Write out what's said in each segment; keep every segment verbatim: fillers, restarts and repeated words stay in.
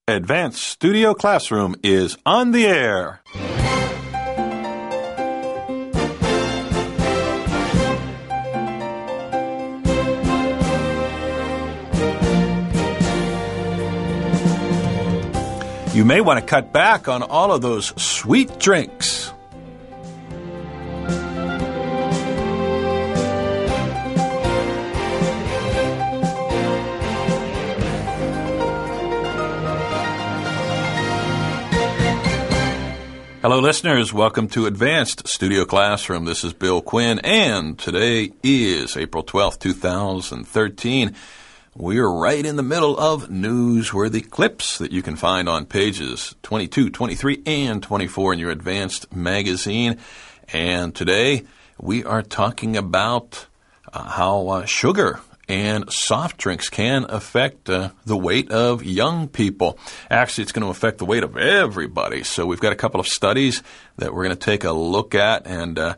Advanced Studio Classroom is on the air. You may want to cut back on all of those sweet drinks. Hello, listeners. Welcome to Advanced Studio Classroom. This is Bill Quinn, and today is April twelfth, two thousand thirteen. We're right in the middle of newsworthy clips that you can find on pages twenty-two, twenty-three, and twenty-four in your Advanced magazine. And today we are talking about uh, how uh, sugar and soft drinks can affect uh, the weight of young people. Actually, it's going to affect the weight of everybody. So we've got a couple of studies that we're going to take a look at and uh,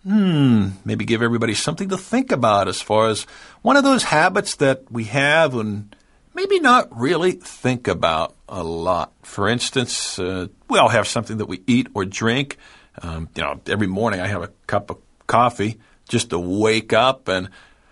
hmm, maybe give everybody something to think about as far as one of those habits that we have and maybe not really think about a lot. For instance, uh, we all have something that we eat or drink. Um, you know, every morning I have a cup of coffee just to wake up, and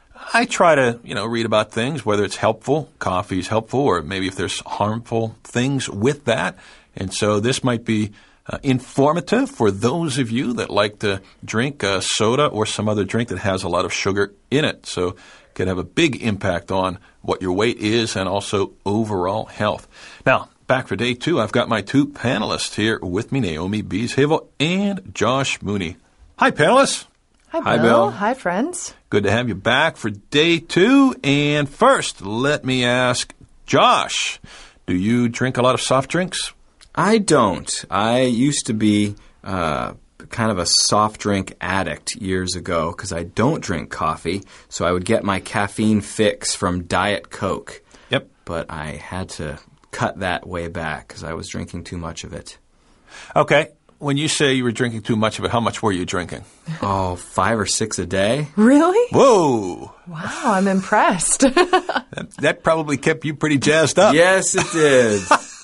I try to, you know, read about things, whether it's helpful, coffee is helpful, or maybe if there's harmful things with that. And so this might be uh, informative for those of you that like to drink uh, soda or some other drink that has a lot of sugar in it. So it can have a big impact on what your weight is and also overall health. Now, back for day two, I've got my two panelists here with me, Naomi Bieshevel and Josh Mooney. Hi, panelists. Hi, Bill. Hi, Bill. Hi, friends. Good to have you back for day two. And first, let me ask Josh, do you drink a lot of soft drinks? I don't. I used to be uh, kind of a soft drink addict years ago because I don't drink coffee, so I would get my caffeine fix from Diet Coke. Yep. But I had to cut that way back because I was drinking too much of it. Okay. When you say you were drinking too much of it, how much were you drinking? Oh, five or six a day. Really? Whoa. Wow, I'm impressed. that, that probably kept you pretty jazzed up. Yes, it did.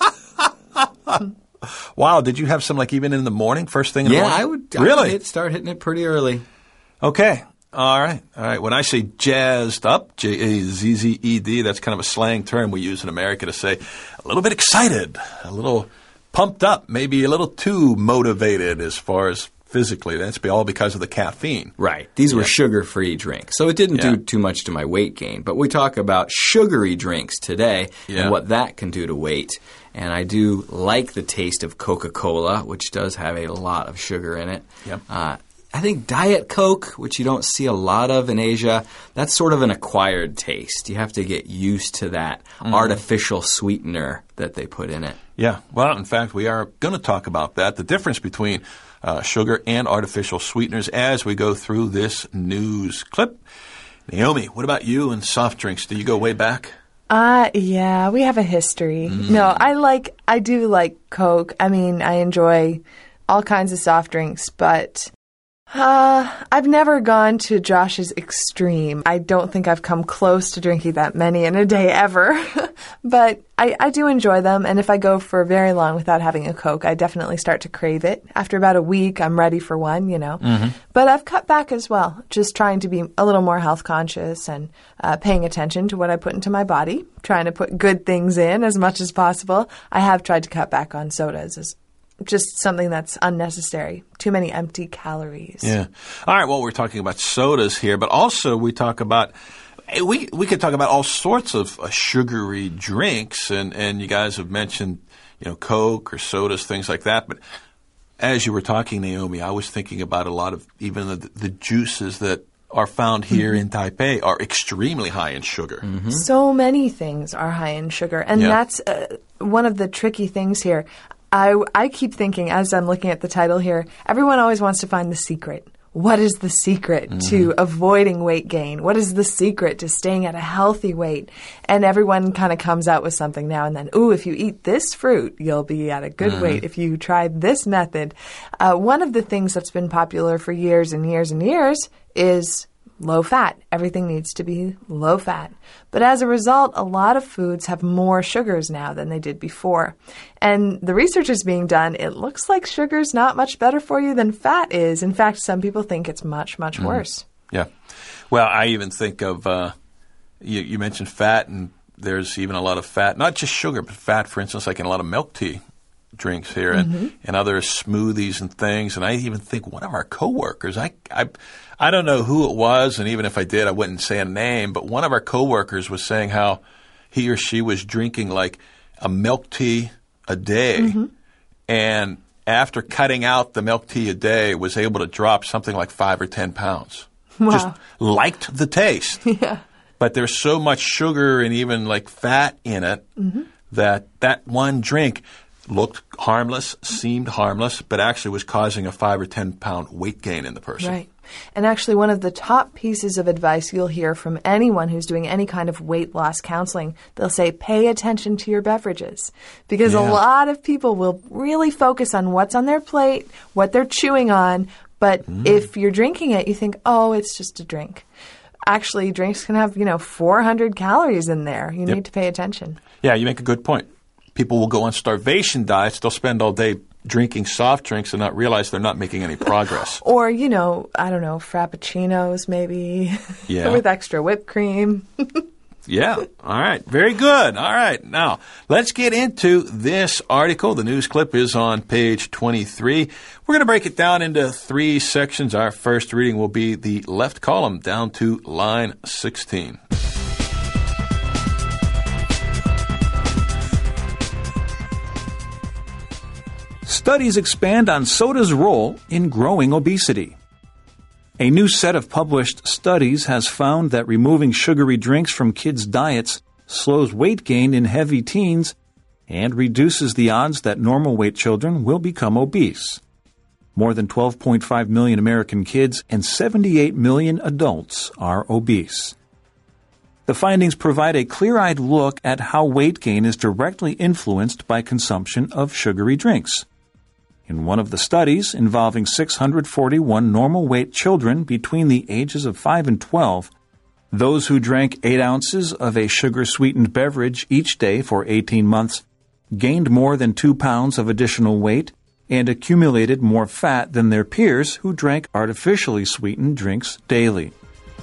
Wow, did you have some like even in the morning, first thing in the yeah, morning? I would, really? I would hit, start hitting it pretty early. Okay. All right. All right. When I say jazzed up, J A Z Z E D, that's kind of a slang term we use in America to say a little bit excited, a little pumped up, maybe a little too motivated as far as physically. That's all because of the caffeine. Right. These were yeah. sugar-free drinks. So it didn't yeah. do too much to my weight gain. But we talk about sugary drinks today yeah. and what that can do to weight. And I do like the taste of Coca-Cola, which does have a lot of sugar in it. Yep. Uh, I think Diet Coke, which you don't see a lot of in Asia, that's sort of an acquired taste. You have to get used to that mm. artificial sweetener that they put in it. Yeah. Well, in fact, we are going to talk about that, the difference between uh, sugar and artificial sweeteners as we go through this news clip. Naomi, what about you and soft drinks? Do you go way back? Uh, yeah, we have a history. Mm. No, I like, I do like Coke. I mean, I enjoy all kinds of soft drinks, but Uh, I've never gone to Josh's extreme. I don't think I've come close to drinking that many in a day ever. But I, I do enjoy them, and if I go for very long without having a Coke, I definitely start to crave it. After about a week, I'm ready for one, you know. Mm-hmm. But I've cut back as well, just trying to be a little more health conscious and uh, paying attention to what I put into my body, trying to put good things in as much as possible. I have tried to cut back on sodas as just something that's unnecessary. Too many empty calories. Yeah. All right. Well, we're talking about sodas here, but also we talk about we we could talk about all sorts of uh, sugary drinks, and and you guys have mentioned you know Coke or sodas, things like that. But as you were talking, Naomi, I was thinking about a lot of even the, the juices that are found here mm-hmm. in Taipei are extremely high in sugar. Mm-hmm. So many things are high in sugar, and yeah. that's uh, one of the tricky things here. I, I keep thinking, as I'm looking at the title here, everyone always wants to find the secret. What is the secret mm-hmm. to avoiding weight gain? What is the secret to staying at a healthy weight? And everyone kind of comes out with something now and then. Ooh, if you eat this fruit, you'll be at a good mm-hmm. weight. If you try this method. Uh, one of the things that's been popular for years and years and years is low fat. Everything needs to be low fat. But as a result, a lot of foods have more sugars now than they did before. And the research is being done. It looks like sugar's not much better for you than fat is. In fact, some people think it's much, much mm. worse. Yeah. Well, I even think of, uh, you, you mentioned fat, and there's even a lot of fat, not just sugar, but fat, for instance, like in a lot of milk tea drinks here and, mm-hmm. and other smoothies and things. And I even think one of our coworkers, I, I, I don't know who it was, and even if I did, I wouldn't say a name, but one of our coworkers was saying how he or she was drinking like a milk tea a day. Mm-hmm. And after cutting out the milk tea a day, was able to drop something like five or ten pounds. Wow. Just liked the taste. Yeah. But there's so much sugar and even like fat in it mm-hmm. that that one drink looked harmless, seemed harmless, but actually was causing a five or ten pound weight gain in the person. Right. And actually one of the top pieces of advice you'll hear from anyone who's doing any kind of weight loss counseling, they'll say pay attention to your beverages. Because yeah. a lot of people will really focus on what's on their plate, what they're chewing on, but mm. if you're drinking it, you think, oh, it's just a drink. Actually, drinks can have, you know, four hundred calories in there. You yep. need to pay attention. Yeah, you make a good point. People will go on starvation diets. They'll spend all day drinking soft drinks and not realize they're not making any progress. Or, you know, I don't know, frappuccinos maybe yeah. with extra whipped cream. Yeah. All right. Very good. All right. Now, let's get into this article. The news clip is on page twenty-three. We're going to break it down into three sections. Our first reading will be the left column down to line sixteen. Studies expand on soda's role in growing obesity. A new set of published studies has found that removing sugary drinks from kids' diets slows weight gain in heavy teens and reduces the odds that normal weight children will become obese. More than twelve point five million American kids and seventy-eight million adults are obese. The findings provide a clear-eyed look at how weight gain is directly influenced by consumption of sugary drinks. In one of the studies involving six hundred forty-one normal weight children between the ages of five and twelve, those who drank eight ounces of a sugar-sweetened beverage each day for eighteen months gained more than two pounds of additional weight and accumulated more fat than their peers who drank artificially sweetened drinks daily.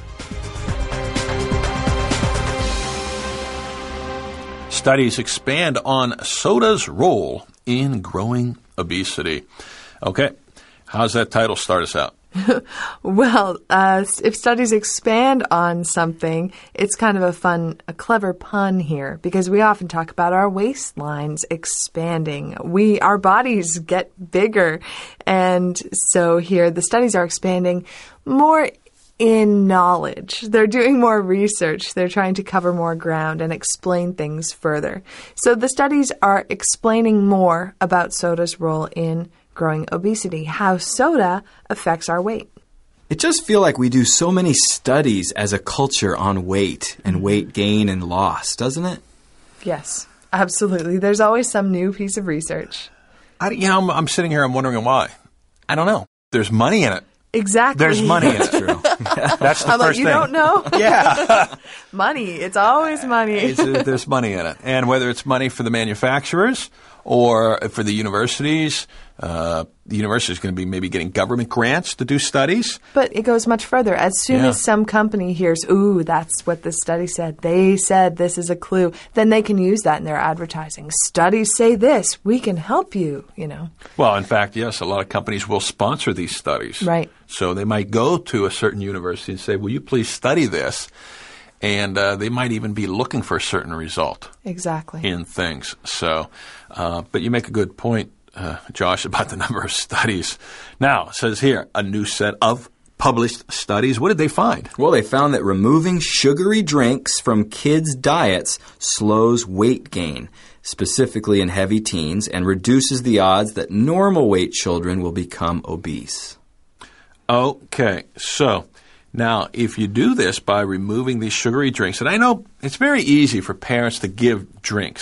Studies expand on soda's role in growing obesity. Okay, how's that title start us out? Well, uh, if studies expand on something, it's kind of a fun, a clever pun here, because we often talk about our waistlines expanding. We, our bodies get bigger, and so here the studies are expanding more in knowledge. They're doing more research. They're trying to cover more ground and explain things further. So the studies are explaining more about soda's role in growing obesity, how soda affects our weight. It just feels like we do so many studies as a culture on weight and weight gain and loss, doesn't it? Yes, absolutely. There's always some new piece of research. I, you know, I'm, I'm sitting here, I'm wondering why. I don't know. There's money in it. Exactly. There's money in it. True. That's the I'm first like, you thing. don't know? Yeah. Money. It's always money. It's, uh, there's money in it. And whether it's money for the manufacturers or for the universities, uh, the university is going to be maybe getting government grants to do studies. But it goes much further. As soon Yeah. as some company hears, ooh, that's what this study said, they said this is a clue, then they can use that in their advertising. Studies say this. We can help you, you know. Well, in fact, yes, a lot of companies will sponsor these studies. Right. So they might go to a certain university and say, will you please study this? And uh, they might even be looking for a certain result. Exactly. In things. So, uh, but you make a good point, uh, Josh, about the number of studies. Now, it says here, a new set of published studies. What did they find? Well, they found that removing sugary drinks from kids' diets slows weight gain, specifically in heavy teens, and reduces the odds that normal weight children will become obese. Okay, so now if you do this by removing these sugary drinks, and I know it's very easy for parents to give drinks,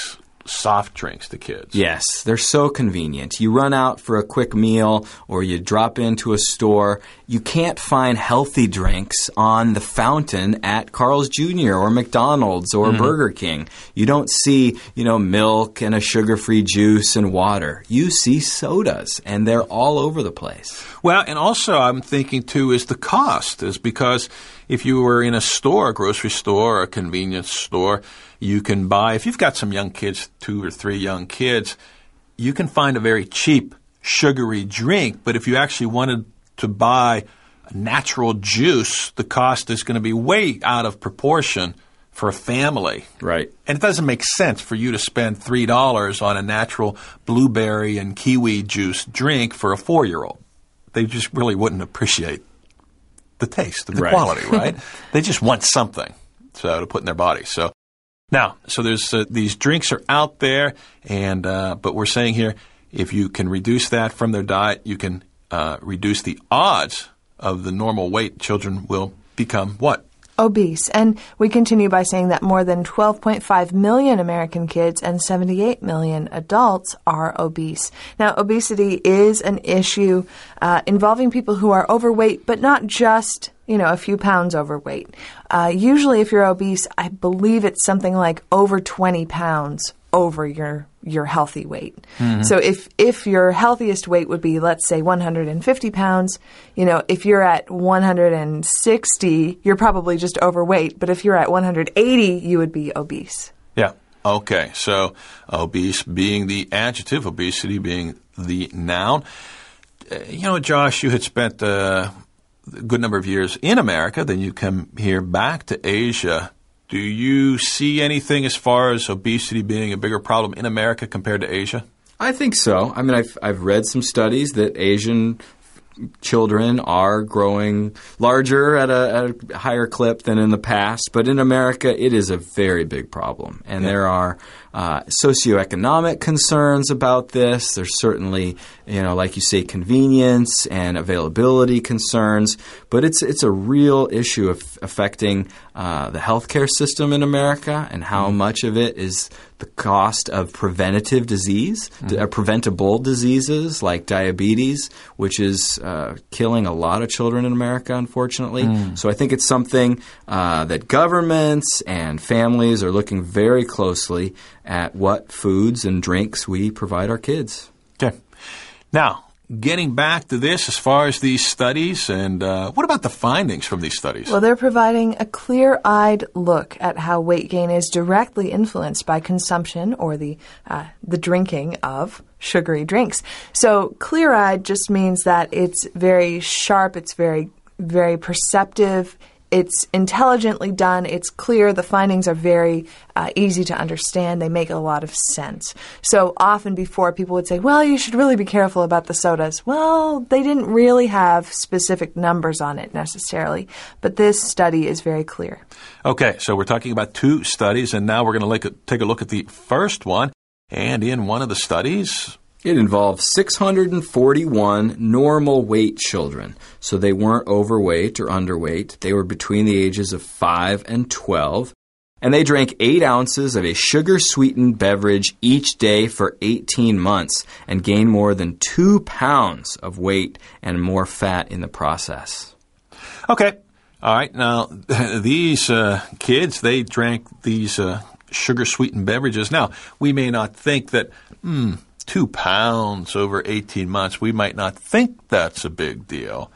soft drinks to kids. Yes, they're so convenient. You run out for a quick meal or you drop into a store. You can't find healthy drinks on the fountain at Carl's Junior or McDonald's or mm. Burger King. You don't see, you know, milk and a sugar-free juice and water. You see sodas, and they're all over the place. Well, and also I'm thinking, too, is the cost. Is because if you were in a store, a grocery store or a convenience store, you can buy, if you've got some young kids, two or three young kids, you can find a very cheap sugary drink. But if you actually wanted to buy a natural juice, the cost is going to be way out of proportion for a family. Right. And it doesn't make sense for you to spend three dollars on a natural blueberry and kiwi juice drink for a four-year-old. They just really wouldn't appreciate the taste, the right. quality, right? They just want something so to put in their body. So now, so there's uh, these drinks are out there, and uh, but we're saying here, if you can reduce that from their diet, you can uh, reduce the odds of the normal weight children will become what? Obese. And we continue by saying that more than twelve point five million American kids and seventy-eight million adults are obese. Now, obesity is an issue uh, involving people who are overweight, but not just, you know, a few pounds overweight. Uh, usually, if you're obese, I believe it's something like over twenty pounds over your your healthy weight. Mm-hmm. So if if your healthiest weight would be, let's say, one hundred fifty pounds, you know, if you're at one hundred sixty, you're probably just overweight. But if you're at one hundred eighty, you would be obese. Yeah. Okay. So obese being the adjective, obesity being the noun. Uh, you know, Josh, you had spent uh, a good number of years in America. Then you come here back to Asia. Do you see anything as far as obesity being a bigger problem in America compared to Asia? I think so. I mean, I've I've read some studies that Asian children are growing larger at a, at a higher clip than in the past. But in America, it is a very big problem. And yeah. there are uh, socioeconomic concerns about this. There's certainly, you know, like you say, convenience and availability concerns. But it's it's a real issue of affecting uh, the healthcare system in America and how mm-hmm. much of it is the cost of preventative disease, mm-hmm. uh, preventable diseases like diabetes, which is uh, killing a lot of children in America, unfortunately. Mm. So I think it's something uh, that governments and families are looking very closely at what foods and drinks we provide our kids. Okay. Now, getting back to this, as far as these studies, and uh, what about the findings from these studies? Well, they're providing a clear-eyed look at how weight gain is directly influenced by consumption or the uh, the drinking of sugary drinks. So clear-eyed just means that it's very sharp, it's very, very perceptive, it's intelligently done, it's clear, the findings are very uh, easy to understand, they make a lot of sense. So often before people would say, well, you should really be careful about the sodas. Well, they didn't really have specific numbers on it necessarily, but this study is very clear. Okay, so we're talking about two studies, and now we're going to take a look at the first one. And in one of the studies, it involved six hundred forty-one normal weight children. So they weren't overweight or underweight. They were between the ages of five and twelve. And they drank eight ounces of a sugar-sweetened beverage each day for eighteen months and gained more than two pounds of weight and more fat in the process. Okay. All right. Now, these uh, kids, they drank these uh, sugar-sweetened beverages. Now, we may not think that, hmm, two pounds over eighteen months, we might not think that's a big deal.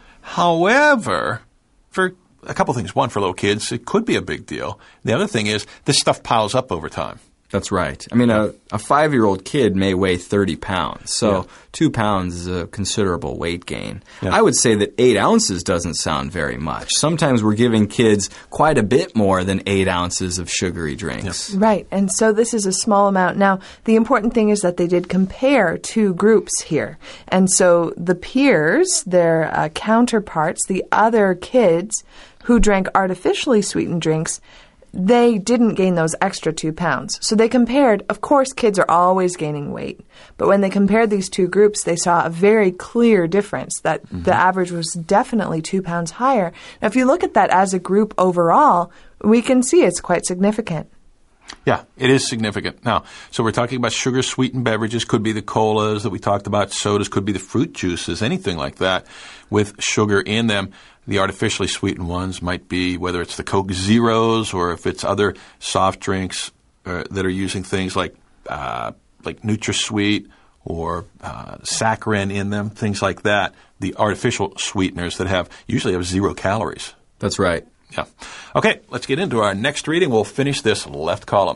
However, for a couple things. One, for little kids, it could be a big deal. The other thing is this stuff piles up over time. That's right. I mean, a, a five-year-old kid may weigh thirty pounds, so yeah. two pounds is a considerable weight gain. Yeah. I would say that eight ounces doesn't sound very much. Sometimes we're giving kids quite a bit more than eight ounces of sugary drinks. Yeah. Right, and so this is a small amount. Now, the important thing is that they did compare two groups here. And so the peers, their uh, counterparts, the other kids who drank artificially sweetened drinks, they didn't gain those extra two pounds. So they compared, of course, kids are always gaining weight. But when they compared these two groups, they saw a very clear difference that mm-hmm. the average was definitely two pounds higher. Now, if you look at that as a group overall, we can see it's quite significant. Yeah, it is significant. Now, so we're talking about sugar-sweetened beverages, could be the colas that we talked about, sodas, could be the fruit juices, anything like that with sugar in them. The artificially sweetened ones might be whether it's the Coke Zeros or if it's other soft drinks uh, that are using things like uh, like NutraSweet or uh, saccharin in them, things like that. The artificial sweeteners that have usually have zero calories. That's right. Yeah. Okay, let's get into our next reading. We'll finish this left column.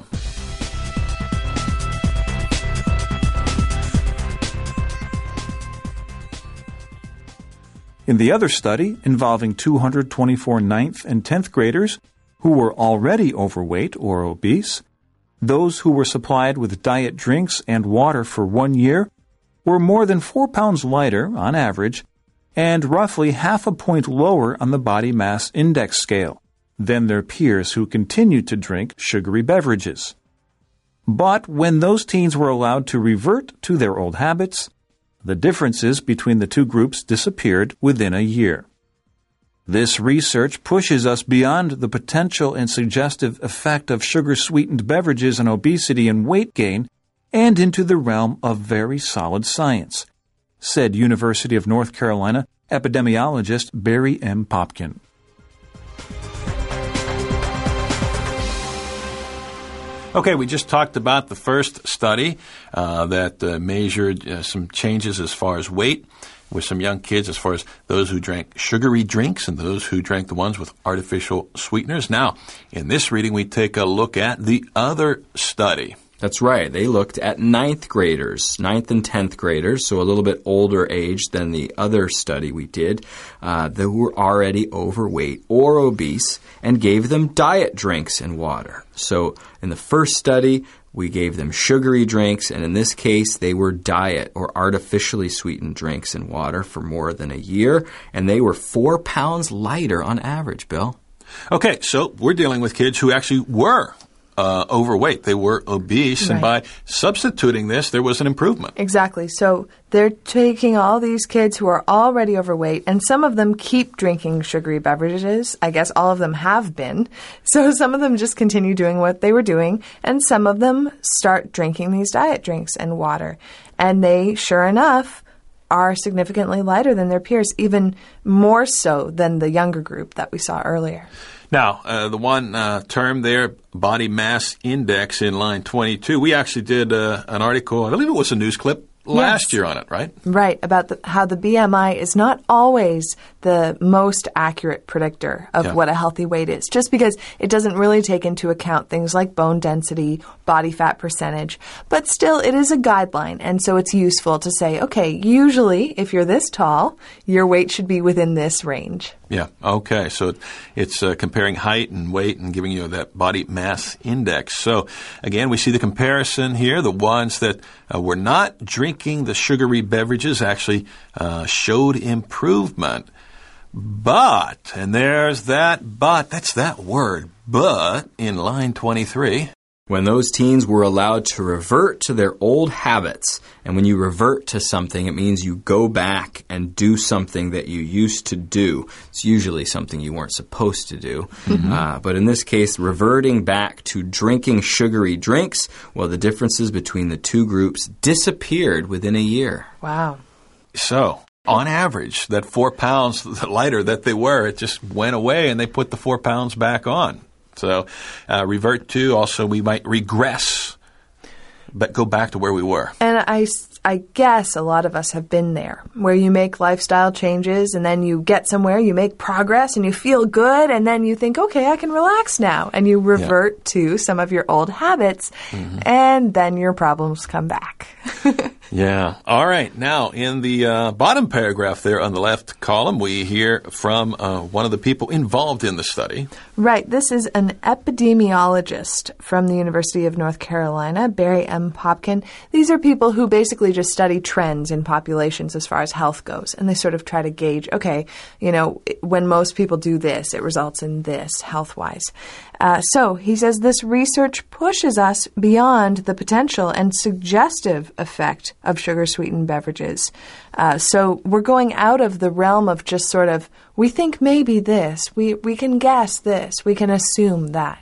In the other study, involving two hundred twenty-four ninth and tenth graders who were already overweight or obese, those who were supplied with diet drinks and water for one year were more than four pounds lighter on average and roughly half a point lower on the body mass index scale than their peers who continued to drink sugary beverages. But when those teens were allowed to revert to their old habits, the differences between the two groups disappeared within a year. This research pushes us beyond the potential and suggestive effect of sugar-sweetened beverages on obesity and weight gain and into the realm of very solid science, said University of North Carolina epidemiologist Barry M. Popkin. Okay, we just talked about the first study uh, that uh, measured uh, some changes as far as weight with some young kids, as far as those who drank sugary drinks and those who drank the ones with artificial sweeteners. Now, in this reading, we take a look at the other study. That's right. They looked at ninth graders, ninth and tenth graders, so a little bit older age than the other study we did, uh, that were already overweight or obese, and gave them diet drinks and water. So in the first study, we gave them sugary drinks, and in this case, they were diet or artificially sweetened drinks and water for more than a year, and they were four pounds lighter on average, Bill. Okay, so we're dealing with kids who actually were Uh, overweight. They were obese, right. And by substituting this, there was an improvement. Exactly. So they're taking all these kids who are already overweight, and some of them keep drinking sugary beverages. I guess all of them have been. So some of them just continue doing what they were doing, and some of them start drinking these diet drinks and water. And they, sure enough, are significantly lighter than their peers, even more so than the younger group that we saw earlier. Now, uh, the one uh, term there, body mass index in line twenty-two, we actually did uh, an article, I believe it was a news clip, last Yes. year on it, right? Right, about the, how the B M I is not always the most accurate predictor of Yeah. what a healthy weight is, just because it doesn't really take into account things like bone density, body fat percentage. But still, it is a guideline, and so it's useful to say, okay, usually if you're this tall, your weight should be within this range. Yeah, okay. So it's uh, comparing height and weight and giving you that body mass index. So again, we see the comparison here. The ones that uh, were not drinking the sugary beverages actually uh, showed improvement. But, and there's that but, that's that word, but, in line twenty-three. When those teens were allowed to revert to their old habits, and when you revert to something, it means you go back and do something that you used to do. It's usually something you weren't supposed to do. Mm-hmm. Uh, but in this case, reverting back to drinking sugary drinks, well, the differences between the two groups disappeared within a year. Wow. So, on average, that four pounds lighter that they were, it just went away and they put the four pounds back on. So, uh, revert to, also we might regress, but go back to where we were. And I, I guess a lot of us have been there, where you make lifestyle changes and then you get somewhere, you make progress and you feel good, and then you think, okay, I can relax now. And you revert yeah. to some of your old habits, mm-hmm. and then your problems come back. Yeah. All right. Now, in the uh, bottom paragraph there on the left column, we hear from uh, one of the people involved in the study. Right. This is an epidemiologist from the University of North Carolina, Barry M. Popkin. These are people who basically just study trends in populations as far as health goes, and they sort of try to gauge, okay, you know, when most people do this, it results in this health-wise. Uh, so he says this research pushes us beyond the potential and suggestive effect of sugar-sweetened beverages. Uh, so we're going out of the realm of just sort of, we think maybe this, we, we can guess this, we can assume that.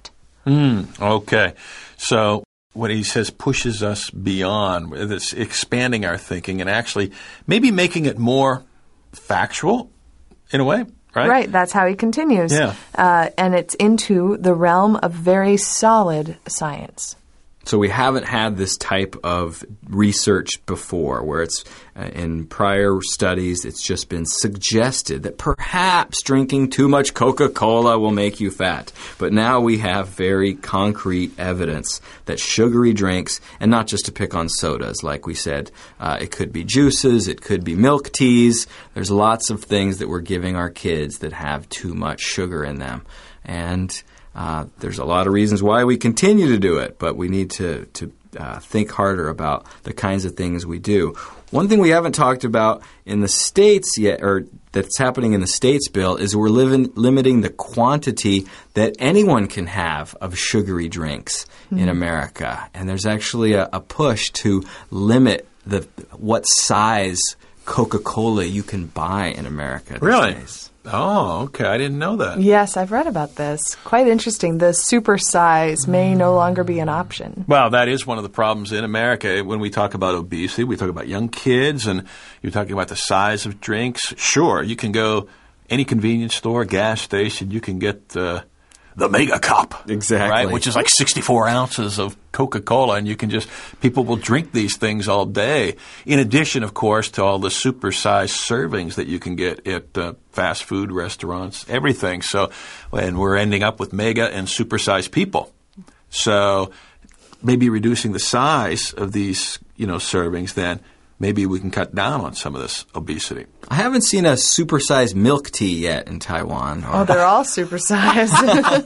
Mm, okay. So what he says pushes us beyond, it's expanding our thinking and actually maybe making it more factual in a way, right? Right. That's how he continues. Yeah. Uh, and it's into the realm of very solid science. So we haven't had this type of research before where it's uh, in prior studies it's just been suggested that perhaps drinking too much Coca-Cola will make you fat. But now we have very concrete evidence that sugary drinks, and not just to pick on sodas, like we said, uh, it could be juices, it could be milk teas. There's lots of things that we're giving our kids that have too much sugar in them. And Uh, there's a lot of reasons why we continue to do it, but we need to, to uh, think harder about the kinds of things we do. One thing we haven't talked about in the States yet, or that's happening in the States, Bill, is we're living, limiting the quantity that anyone can have of sugary drinks mm-hmm. in America. And there's actually a, a push to limit the what size Coca-Cola you can buy in America these Really? days. Oh, okay. I didn't know that. Yes, I've read about this. Quite interesting. The super size may no longer be an option. Well, that is one of the problems in America. When we talk about obesity, we talk about young kids, and you're talking about the size of drinks. Sure, you can go any convenience store, gas station, you can get uh, the Mega Cup. Exactly. Right, which is like sixty-four ounces of Coca-Cola, and you can just, people will drink these things all day. In addition, of course, to all the super-sized servings that you can get at uh, fast food restaurants, everything. So, and we're ending up with mega and super-sized people. So maybe reducing the size of these, you know, servings, then maybe we can cut down on some of this obesity. I haven't seen a supersized milk tea yet in Taiwan. Or Oh, they're all supersized.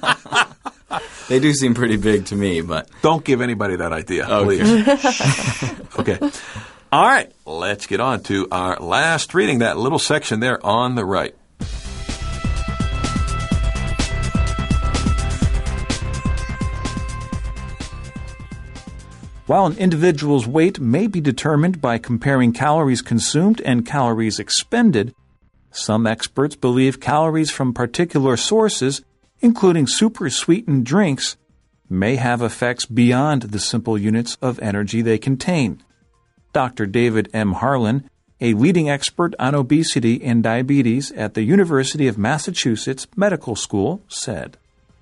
they do seem pretty big to me, but Don't give anybody that idea, Okay. please. Okay. All right, let's get on to our last reading, that little section there on the right. While an individual's weight may be determined by comparing calories consumed and calories expended, some experts believe calories from particular sources, including super-sweetened drinks, may have effects beyond the simple units of energy they contain. Doctor David M. Harlan, a leading expert on obesity and diabetes at the University of Massachusetts Medical School, said,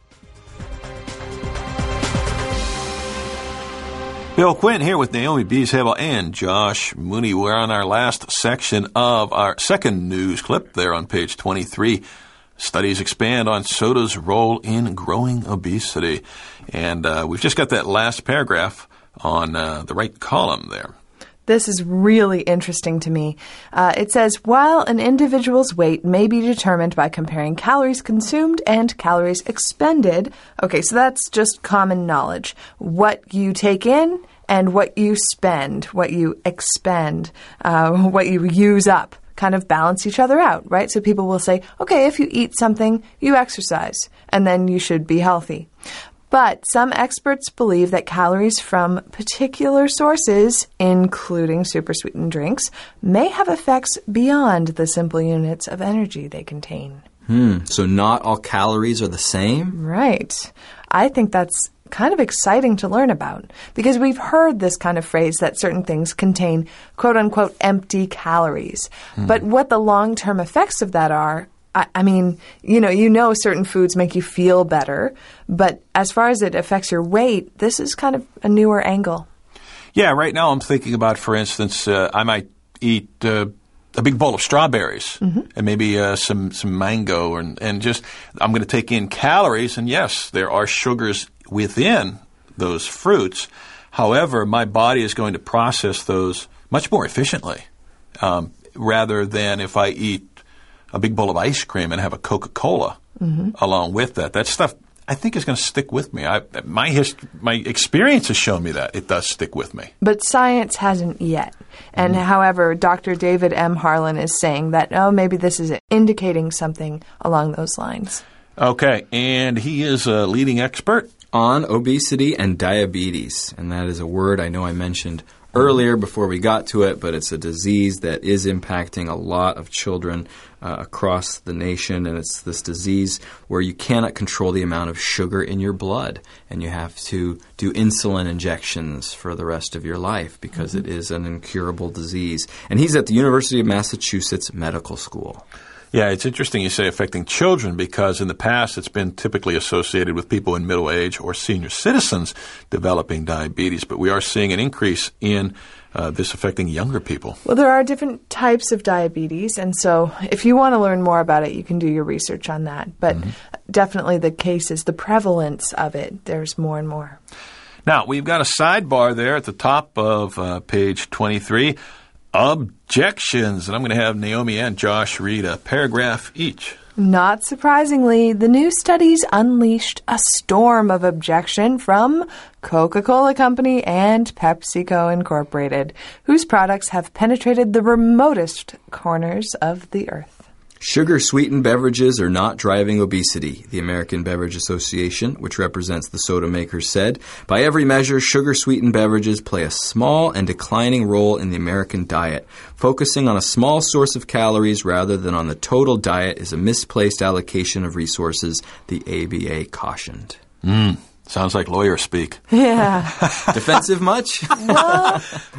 Bill Quinn here with Naomi Beeshable and Josh Mooney. We're on our last section of our second news clip there on page twenty-three. Studies expand on soda's role in growing obesity. And uh, we've just got that last paragraph on uh, the right column there. This is really interesting to me. Uh, it says, while an individual's weight may be determined by comparing calories consumed and calories expended. Okay, so that's just common knowledge. What you take in and what you spend, what you expend, uh, what you use up, kind of balance each other out, right? So people will say, okay, if you eat something, you exercise, and then you should be healthy. But some experts believe that calories from particular sources, including super-sweetened drinks, may have effects beyond the simple units of energy they contain. Hmm, so not all calories are the same? Right. I think that's kind of exciting to learn about because we've heard this kind of phrase that certain things contain quote-unquote empty calories. Hmm. But what the long-term effects of that are, I mean, you know, you know certain foods make you feel better, but as far as it affects your weight, this is kind of a newer angle. Yeah, right now I'm thinking about, for instance, uh, I might eat uh, a big bowl of strawberries mm-hmm. and maybe uh, some, some mango, and, and just I'm going to take in calories, and yes, there are sugars within those fruits. However, my body is going to process those much more efficiently um, rather than if I eat a big bowl of ice cream and have a Coca-Cola mm-hmm. along with that. That stuff, I think, is going to stick with me. I, my hist- my experience has shown me that it does stick with me. But science hasn't yet. And mm-hmm. however, Doctor David M. Harlan is saying that, oh, maybe this is indicating something along those lines. Okay, and he is a leading expert on obesity and diabetes. And that is a word I know I mentioned earlier before we got to it, but it's a disease that is impacting a lot of children uh, across the nation, and it's this disease where you cannot control the amount of sugar in your blood, and you have to do insulin injections for the rest of your life because mm-hmm. it is an incurable disease. And he's at the University of Massachusetts Medical School. Yeah, it's interesting you say affecting children because in the past it's been typically associated with people in middle age or senior citizens developing diabetes, but we are seeing an increase in uh, this affecting younger people. Well, there are different types of diabetes, and so if you want to learn more about it, you can do your research on that. But mm-hmm. definitely the cases, the prevalence of it, there's more and more. Now, we've got a sidebar there at the top of uh, page twenty-three. Objections. And I'm going to have Naomi and Josh read a paragraph each. Not surprisingly, the new studies unleashed a storm of objection from Coca-Cola Company and PepsiCo Incorporated, whose products have penetrated the remotest corners of the earth. Sugar-sweetened beverages are not driving obesity, the American Beverage Association, which represents the soda makers, said. By every measure, sugar-sweetened beverages play a small and declining role in the American diet. Focusing on a small source of calories rather than on the total diet is a misplaced allocation of resources, the A B A cautioned. Mm. Sounds like lawyer speak. Yeah. Defensive much? Well,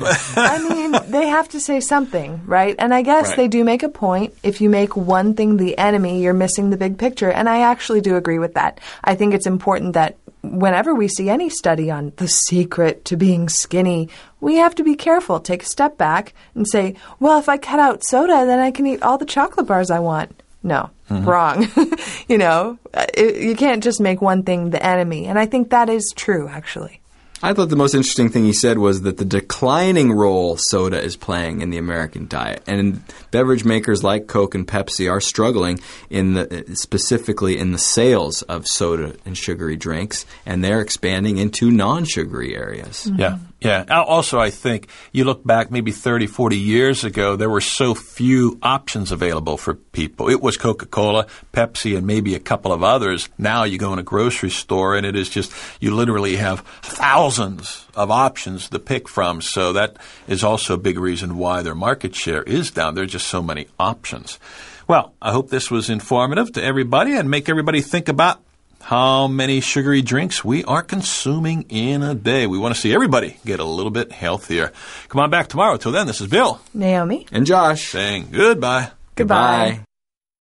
I mean, they have to say something, right? And I guess right. they do make a point. If you make one thing the enemy, you're missing the big picture. And I actually do agree with that. I think it's important that whenever we see any study on the secret to being skinny, we have to be careful, take a step back and say, well, if I cut out soda, then I can eat all the chocolate bars I want. No, mm-hmm. wrong. You know, it, you can't just make one thing the enemy. And I think that is true, actually. I thought the most interesting thing he said was that the declining role soda is playing in the American diet. And beverage makers like Coke and Pepsi are struggling in the specifically in the sales of soda and sugary drinks, and they're expanding into non-sugary areas. Mm-hmm. Yeah. Yeah. Also, I think you look back maybe thirty, forty years ago, there were so few options available for people. It was Coca-Cola, Pepsi, and maybe a couple of others. Now you go in a grocery store and it is just, you literally have thousands of options to pick from. So that is also a big reason why their market share is down. There are just so many options. Well, I hope this was informative to everybody and make everybody think about how many sugary drinks we are consuming in a day. We want to see everybody get a little bit healthier. Come on back tomorrow. Till then, this is Bill, Naomi, and Josh saying goodbye. Goodbye. Goodbye.